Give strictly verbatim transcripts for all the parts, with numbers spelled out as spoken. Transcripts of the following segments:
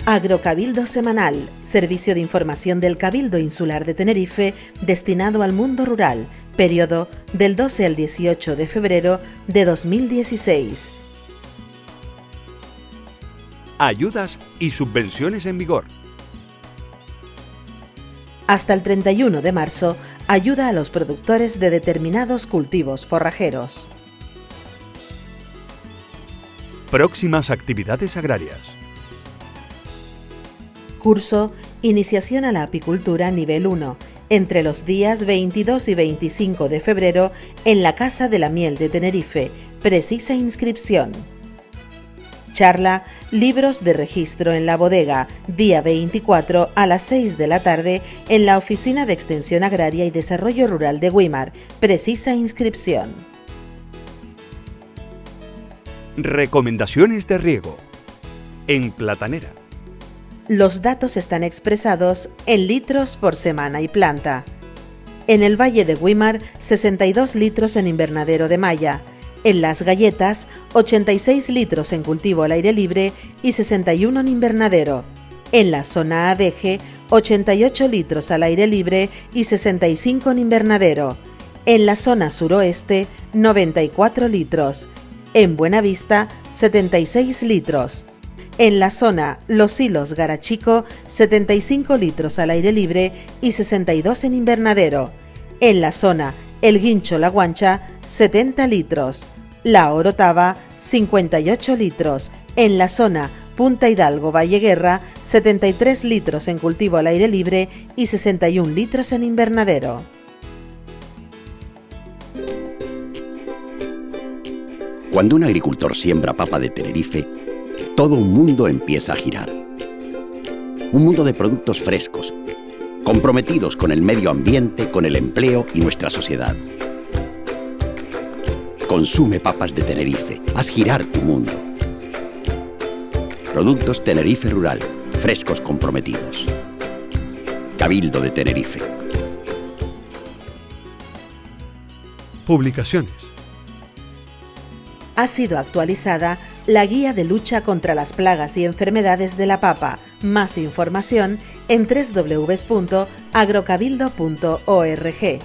Agrocabildo Semanal, servicio de información del Cabildo Insular de Tenerife destinado al mundo rural, periodo del doce al dieciocho de febrero de dos mil dieciséis. Ayudas y subvenciones en vigor. Hasta el treinta y uno de marzo, ayuda a los productores de determinados cultivos forrajeros. Próximas actividades agrarias. Curso Iniciación a la Apicultura Nivel uno, entre los días veintidós y veinticinco de febrero en la Casa de la Miel de Tenerife. Precisa inscripción. Charla Libros de registro en la bodega, día veinticuatro a las seis de la tarde en la Oficina de Extensión Agraria y Desarrollo Rural de Güímar. Precisa inscripción. Recomendaciones de riego. En Platanera. Los datos están expresados en litros por semana y planta. En el Valle de Güímar, sesenta y dos litros en invernadero de malla. En Las Galletas, ochenta y seis litros en cultivo al aire libre y sesenta y uno en invernadero. En la zona Adeje, ochenta y ocho litros al aire libre y sesenta y cinco en invernadero. En la zona suroeste, noventa y cuatro litros. En Buenavista, setenta y seis litros. En la zona Los Hilos Garachico, setenta y cinco litros al aire libre y sesenta y dos en invernadero. En la zona El Guincho La Guancha, setenta litros. La Orotava, cincuenta y ocho litros. En la zona Punta Hidalgo Valle Guerra, setenta y tres litros en cultivo al aire libre y sesenta y un litros en invernadero. Cuando un agricultor siembra papa de Tenerife, todo un mundo empieza a girar. Un mundo de productos frescos, comprometidos con el medio ambiente, con el empleo y nuestra sociedad. Consume papas de Tenerife, haz girar tu mundo. Productos Tenerife Rural, frescos comprometidos. Cabildo de Tenerife. Publicaciones. Ha sido actualizada la guía de lucha contra las plagas y enfermedades de la papa. Más información en doble u doble u doble u punto agrocabildo punto org.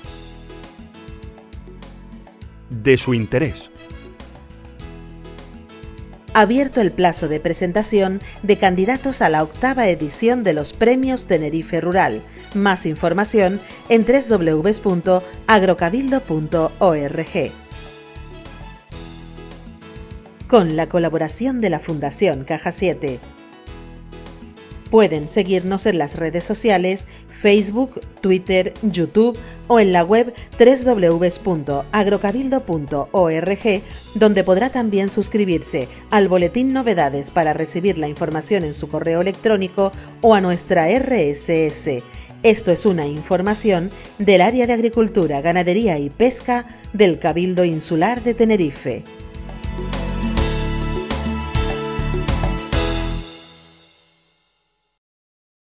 De su interés. Abierto el plazo de presentación de candidatos a la octava edición de los Premios Tenerife Rural. Más información en doble u doble u doble u punto agrocabildo punto org. Con la colaboración de la Fundación Caja siete. Pueden seguirnos en las redes sociales, Facebook, Twitter, YouTube o en la web doble u doble u doble u punto agrocabildo punto org, donde podrá también suscribirse al boletín Novedades para recibir la información en su correo electrónico o a nuestra erre ese ese. Esto es una información del Área de Agricultura, Ganadería y Pesca del Cabildo Insular de Tenerife.